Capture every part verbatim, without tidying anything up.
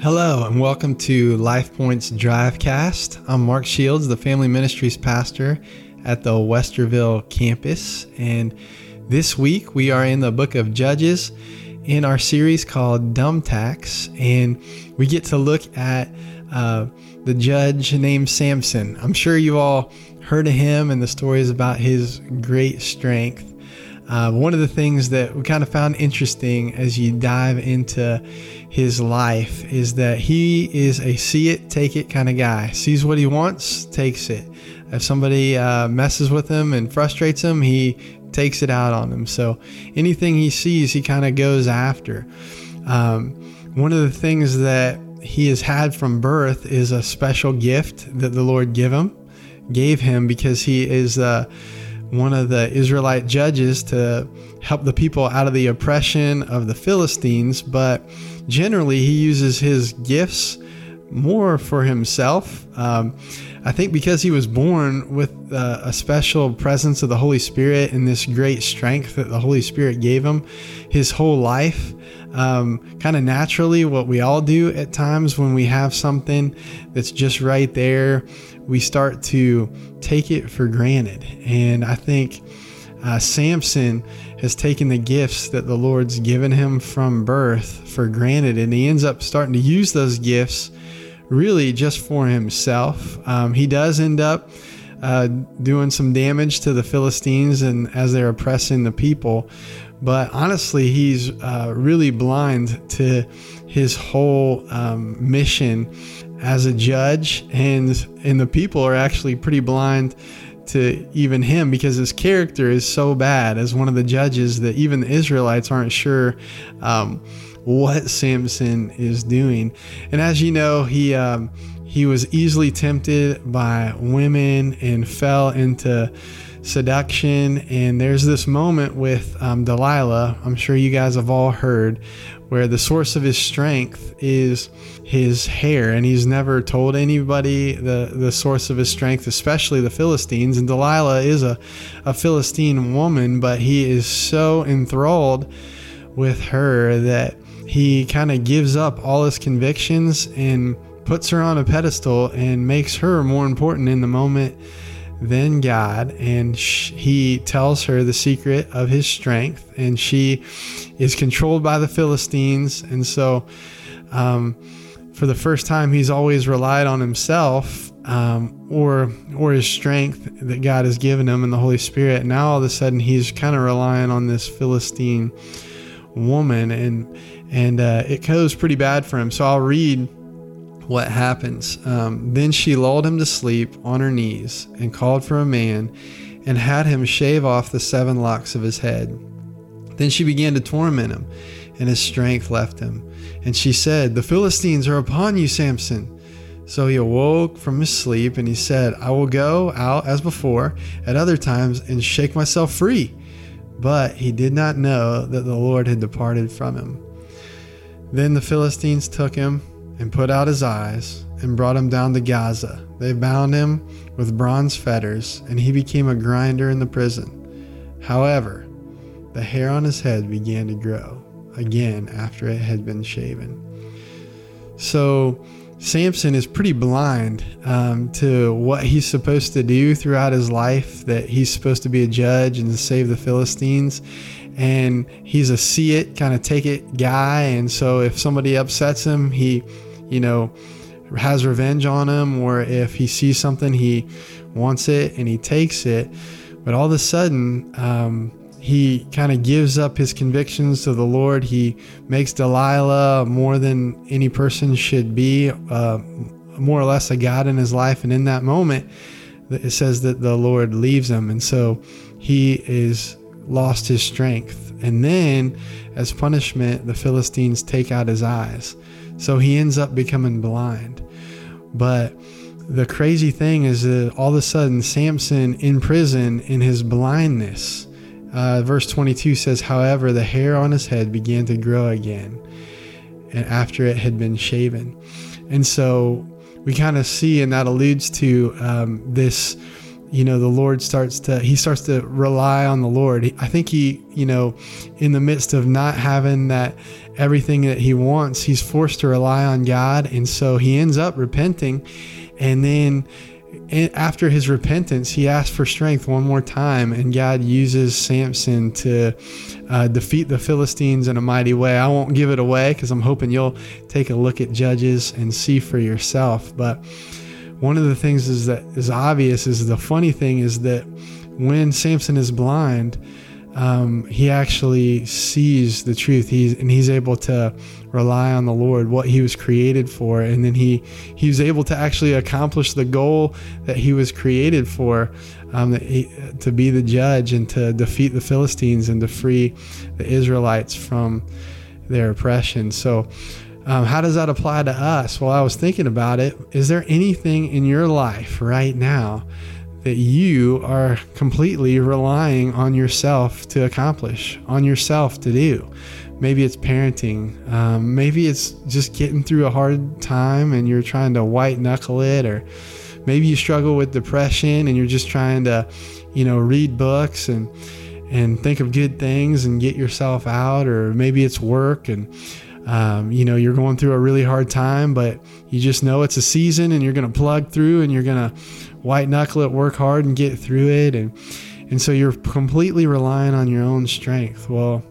Hello and welcome to Life Points Drivecast. I'm Mark Shields, the Family Ministries pastor at the Westerville campus. And this week we are in the book of Judges in our series called Dumb Tax. And we get to look at uh, the judge named Samson. I'm sure you all heard of him and the stories about his great strength. Uh, one of the things that we kind of found interesting as you dive into his life is that he is a see it, take it kind of guy. Sees what he wants, takes it. If somebody uh, messes with him and frustrates him, he takes it out on them. So anything he sees, he kind of goes after. Um, one of the things that he has had from birth is a special gift that the Lord give him, gave him because he is uh, one of the Israelite judges to help the people out of the oppression of the Philistines. But generally, he uses his gifts more for himself. Um, I think because he was born with uh, a special presence of the Holy Spirit and this great strength that the Holy Spirit gave him his whole life. Um, kind of naturally, what we all do at times when we have something that's just right there, we start to take it for granted. And I think uh, Samson has taken the gifts that the Lord's given him from birth for granted, and he ends up starting to use those gifts really just for himself. Um, he does end up uh, doing some damage to the Philistines and as they're oppressing the people. But honestly, he's uh, really blind to his whole um, mission as a judge, and and the people are actually pretty blind to even him because his character is so bad as one of the judges that even the Israelites aren't sure um, what Samson is doing. And as you know, he um, he was easily tempted by women and fell into seduction. And there's this moment with um, Delilah, I'm sure you guys have all heard, where the source of his strength is his hair, and he's never told anybody the, the source of his strength, especially the Philistines. And Delilah is a, a Philistine woman, but he is so enthralled with her that he kind of gives up all his convictions and puts her on a pedestal and makes her more important in the moment than God. And sh- he tells her the secret of his strength, and she is controlled by the Philistines. And so um, for the first time, he's always relied on himself um, or or his strength that God has given him in the Holy Spirit. Now all of a sudden he's kind of relying on this Philistine woman, and and uh, it goes pretty bad for him. So I'll read what happens. Um, then she lulled him to sleep on her knees and called for a man and had him shave off the seven locks of his head. Then she began to torment him, and his strength left him. And she said, "The Philistines are upon you, Samson." So he awoke from his sleep, and he said, "I will go out as before at other times and shake myself free." But he did not know that the Lord had departed from him. Then the Philistines took him and put out his eyes and brought him down to Gaza. They bound him with bronze fetters, and he became a grinder in the prison. However, the hair on his head began to grow again after it had been shaven. So Samson is pretty blind um, to what he's supposed to do throughout his life, that he's supposed to be a judge and to save the Philistines. And he's a see it, kind of take it guy. And so if somebody upsets him, he, you know, has revenge on him, or if he sees something, he wants it and he takes it. But all of a sudden, um, he kind of gives up his convictions to the Lord. He makes Delilah more than any person should be, uh, more or less a god in his life. And in that moment, it says that the Lord leaves him. And so he is lost his strength. And then as punishment, the Philistines take out his eyes. So he ends up becoming blind. But the crazy thing is that all of a sudden, Samson in prison in his blindness, uh, verse twenty-two says, however, the hair on his head began to grow again, and after it had been shaven. And so we kind of see, and that alludes to um, this you know, the Lord starts to, he starts to rely on the Lord. I think he, you know, in the midst of not having that, everything that he wants, he's forced to rely on God. And so he ends up repenting. And then after his repentance, he asks for strength one more time, and God uses Samson to uh, defeat the Philistines in a mighty way. I won't give it away because I'm hoping you'll take a look at Judges and see for yourself. But one of the things is that is obvious is the funny thing is that when Samson is blind, um, he actually sees the truth. He's and he's able to rely on the Lord, what he was created for, and then he he was able to actually accomplish the goal that he was created for, um, that he, to be the judge and to defeat the Philistines and to free the Israelites from their oppression. So um, how does that apply to us? Well, I was thinking about it. Is there anything in your life right now that you are completely relying on yourself to accomplish, on yourself to do? Maybe it's parenting. Um, maybe it's just getting through a hard time and you're trying to white knuckle it, or maybe you struggle with depression and you're just trying to, you know, read books and, and think of good things and get yourself out. Or maybe it's work and, um, you know, you're going through a really hard time, but you just know it's a season and you're going to plug through and you're going to white knuckle it, work hard and get through it. And, and so you're completely relying on your own strength. Well,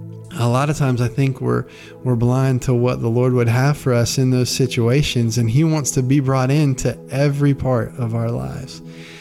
a lot of times I think we're we're blind to what the Lord would have for us in those situations, and he wants to be brought into every part of our lives.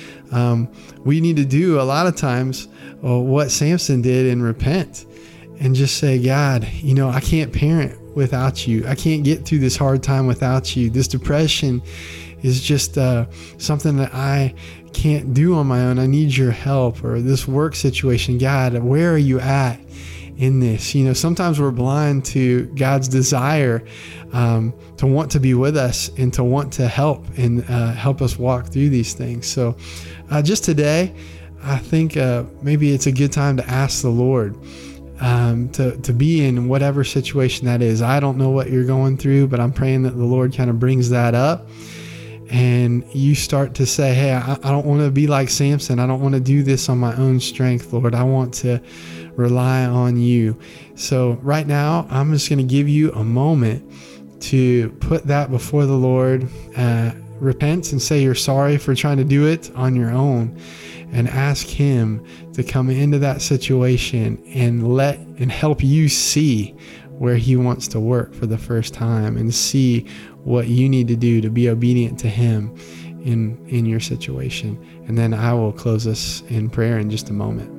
Um, we need to do a lot of times uh, what Samson did and repent and just say, God, you know, I can't parent without you. I can't get through this hard time without you. This depression is just uh, something that I can't do on my own. I need your help. Or this work situation, God, where are you at in this? You know, sometimes we're blind to God's desire um, to want to be with us and to want to help and uh, help us walk through these things. So uh, just today, I think uh, maybe it's a good time to ask the Lord um, to, to be in whatever situation that is. I don't know what you're going through, but I'm praying that the Lord kind of brings that up. And you start to say, hey, I, I don't want to be like Samson. I don't want to do this on my own strength, Lord. I want to rely on you. So right now, I'm just going to give you a moment to put that before the Lord, uh, repent and say you're sorry for trying to do it on your own, and ask him to come into that situation and let and help you see where he wants to work for the first time, and see what you need to do to be obedient to him in in your situation. And then I will close us in prayer in just a moment.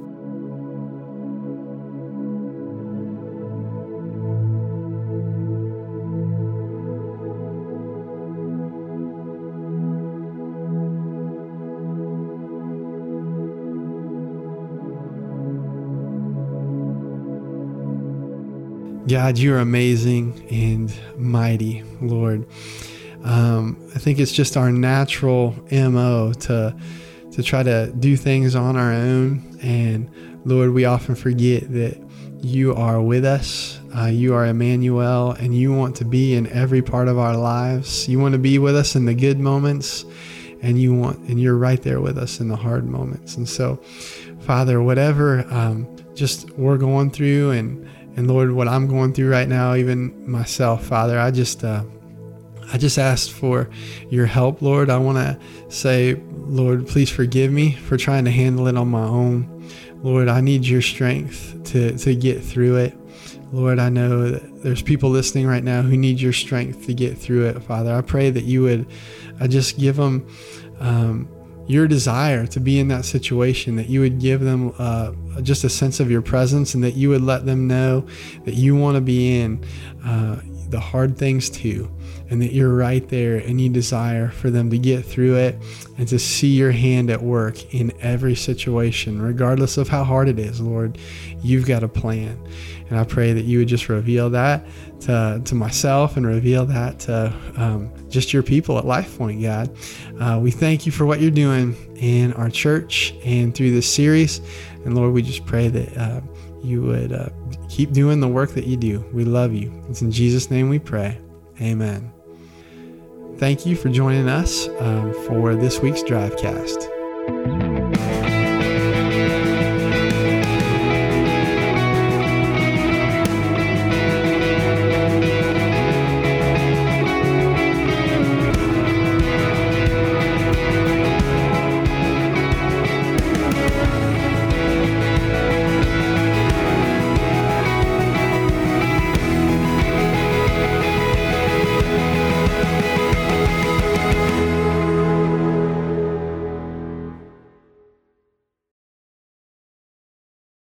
God, you're amazing and mighty, Lord. Um, I think it's just our natural M O to to try to do things on our own. And Lord, we often forget that you are with us. Uh, you are Emmanuel, and you want to be in every part of our lives. You want to be with us in the good moments, and you want, and you're right there with us in the hard moments. And so, Father, whatever um, just we're going through, and And Lord, what I'm going through right now, even myself, Father, I just, uh, I just asked for your help, Lord. I want to say, Lord, please forgive me for trying to handle it on my own. Lord, I need your strength to, to get through it. Lord, I know that there's people listening right now who need your strength to get through it, Father. I pray that you would uh, just give them um, your desire to be in that situation, that you would give them uh, just a sense of your presence, and that you would let them know that you want to be in uh, the hard things too, and that you're right there and you desire for them to get through it and to see your hand at work in every situation, regardless of how hard it is. Lord, you've got a plan. And I pray that you would just reveal that to, to myself, and reveal that to um, just your people at LifePoint, God. Uh, we thank you for what you're doing in our church and through this series. And Lord, we just pray that uh, you would uh, keep doing the work that you do. We love you. It's in Jesus' name we pray. Amen. Thank you for joining us um, for this week's Drivecast.